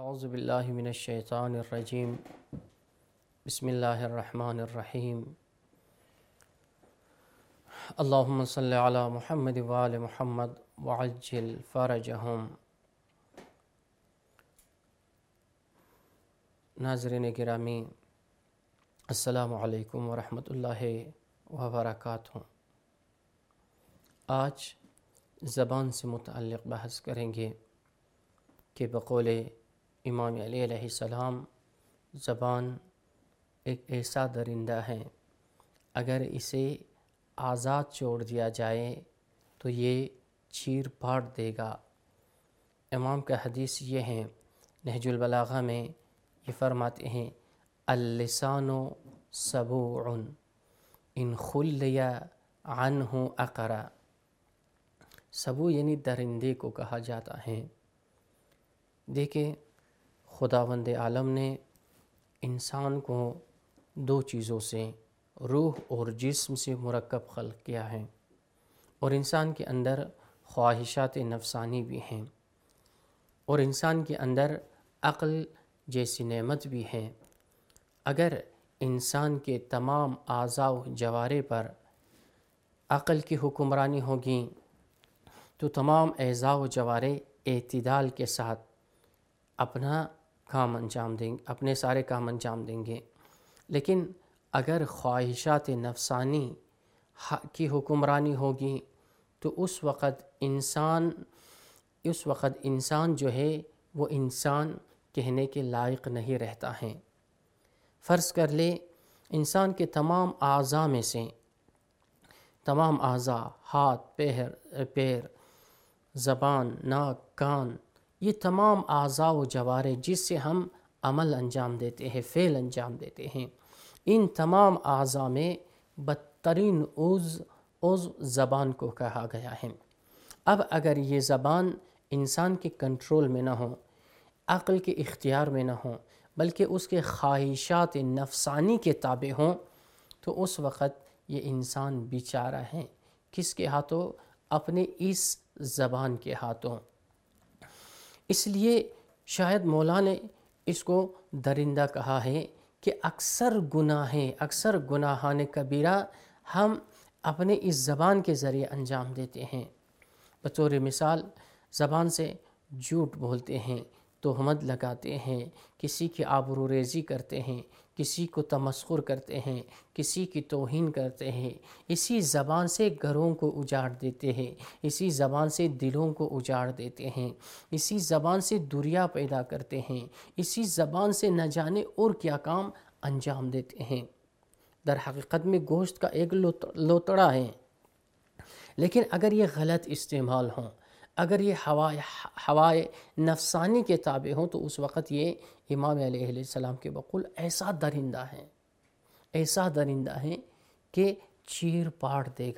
اعوذ باللہ من الشیطان الرجیم بسم اللہ الرحمن الرحیم اللہم صلی علی محمد وآل محمد وعجل فرجہم۔ ناظرین گرامی، السلام علیکم ورحمۃ اللہ وبرکاتہ۔ آج زبان سے متعلق بحث کریں گے کہ بقول امام علی علیہ السلام زبان ایک ایسا درندہ ہے، اگر اسے آزاد چھوڑ دیا جائے تو یہ چیر پھاڑ دے گا۔ امام کا حدیث یہ ہے، نہج البلاغہ میں یہ فرماتے ہیں اللسان سبوع ان خلی عنہ اقرا۔ سبوع یعنی درندے کو کہا جاتا ہے۔ دیکھیں، خداوند عالم نے انسان کو دو چیزوں سے، روح اور جسم سے مرکب خلق کیا ہے، اور انسان کے اندر خواہشات نفسانی بھی ہیں، اور انسان کے اندر عقل جیسی نعمت بھی ہے۔ اگر انسان کے تمام اعضاء و جوارح پر عقل کی حکمرانی ہوگی تو تمام اعضاء و جوارح اعتدال کے ساتھ اپنا کام انجام دیں گے، اپنے سارے کام انجام دیں گے۔ لیکن اگر خواہشات نفسانی کی حکمرانی ہوگی تو اس وقت انسان جو ہے وہ انسان کہنے کے لائق نہیں رہتا ہے۔ فرض کر لے انسان کے تمام اعضاء میں سے، تمام اعضاء، ہاتھ، پیر، زبان، ناک، کان، یہ تمام اعضاء و جوارح جس سے ہم عمل انجام دیتے ہیں، فعل انجام دیتے ہیں، ان تمام اعضاء میں بدترین عضو زبان کو کہا گیا ہے۔ اب اگر یہ زبان انسان کے کنٹرول میں نہ ہو، عقل کے اختیار میں نہ ہو، بلکہ اس کے خواہشات نفسانی کے تابع ہوں، تو اس وقت یہ انسان بیچارہ ہے۔ کس کے ہاتھوں؟ اپنے اس زبان کے ہاتھوں۔ اس لیے شاید مولا نے اس کو درندہ کہا ہے کہ اکثر گناہان کبیرہ ہم اپنے اس زبان کے ذریعے انجام دیتے ہیں۔ بطور مثال، زبان سے جھوٹ بولتے ہیں، تہمت لگاتے ہیں، کسی کی آبروریزی کرتے ہیں، کسی کو تمسخر کرتے ہیں، کسی کی توہین کرتے ہیں، اسی زبان سے گھروں کو اجاڑ دیتے ہیں، اسی زبان سے دلوں کو اجاڑ دیتے ہیں، اسی زبان سے دوریا پیدا کرتے ہیں، اسی زبان سے نہ جانے اور کیا کام انجام دیتے ہیں۔ در حقیقت میں گوشت کا ایک لوتڑا ہے، لیکن اگر یہ غلط استعمال ہوں، اگر یہ ہوائے نفسانی کے تابع ہوں، تو اس وقت یہ امام علیہ السلام کے بقول ایسا درندہ ہے کہ چیر پاڑ دے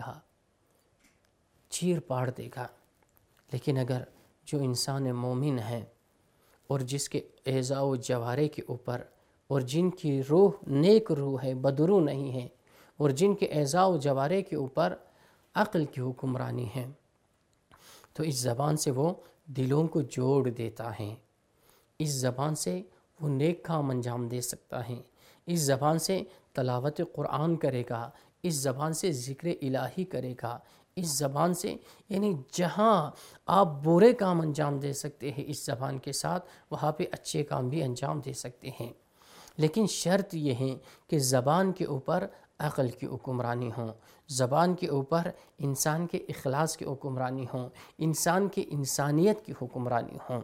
گا۔ لیکن اگر جو انسان مومن ہے اور جس کے اعضاء و جوارح کے اوپر، اور جن کی روح نیک روح ہے، بدروح نہیں ہے، اور جن کے اعضاء و جوارح کے اوپر عقل کی حکمرانی ہے، تو اس زبان سے وہ دلوں کو جوڑ دیتا ہے۔ اس زبان سے وہ نیک کام انجام دے سکتا ہے، اس زبان سے تلاوت قرآن کرے گا، اس زبان سے ذکر الہی کرے گا، اس زبان سے یعنی جہاں آپ برے کام انجام دے سکتے ہیں اس زبان کے ساتھ، وہاں پہ اچھے کام بھی انجام دے سکتے ہیں۔ لیکن شرط یہ ہے کہ زبان کے اوپر عقل کی حکمرانی ہوں، زبان کے اوپر انسان کے اخلاص کی حکمرانی ہوں، انسان کی انسانیت کی حکمرانی ہوں۔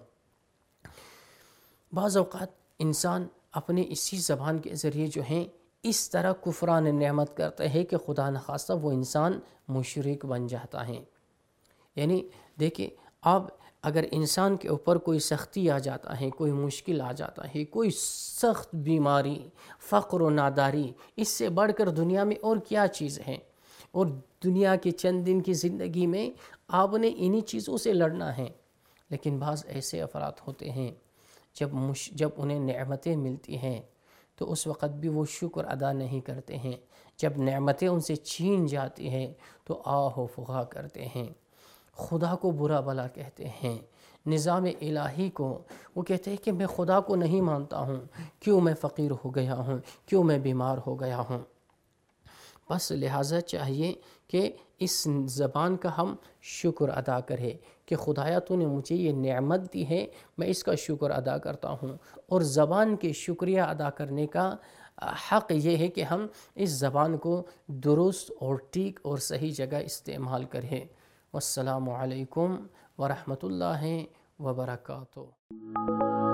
بعض اوقات انسان اپنے اسی زبان کے ذریعے جو ہیں اس طرح کفران نعمت کرتا ہے کہ خدا نخواستہ وہ انسان مشرک بن جاتا ہے۔ یعنی دیکھیں، اب اگر انسان کے اوپر کوئی سختی آ جاتا ہے، کوئی مشکل آ جاتا ہے، کوئی سخت بیماری، فقر و ناداری، اس سے بڑھ کر دنیا میں اور کیا چیز ہے؟ اور دنیا کے چند دن کی زندگی میں آپ نے انہی چیزوں سے لڑنا ہے۔ لیکن بعض ایسے افراد ہوتے ہیں جب انہیں نعمتیں ملتی ہیں تو اس وقت بھی وہ شکر ادا نہیں کرتے ہیں، جب نعمتیں ان سے چھین جاتی ہیں تو آہ و فغاں کرتے ہیں۔ خدا کو برا بھلا کہتے ہیں، نظام الہی کو وہ کہتے ہیں کہ میں خدا کو نہیں مانتا ہوں، کیوں میں فقیر ہو گیا ہوں، کیوں میں بیمار ہو گیا ہوں۔ بس لہٰذا چاہیے کہ اس زبان کا ہم شکر ادا کریں کہ خدایا تو نے مجھے یہ نعمت دی ہے، میں اس کا شکر ادا کرتا ہوں۔ اور زبان کے شکریہ ادا کرنے کا حق یہ ہے کہ ہم اس زبان کو درست اور ٹھیک اور صحیح جگہ استعمال کریں۔ والسلام علیکم ورحمۃ اللہ وبرکاتہ۔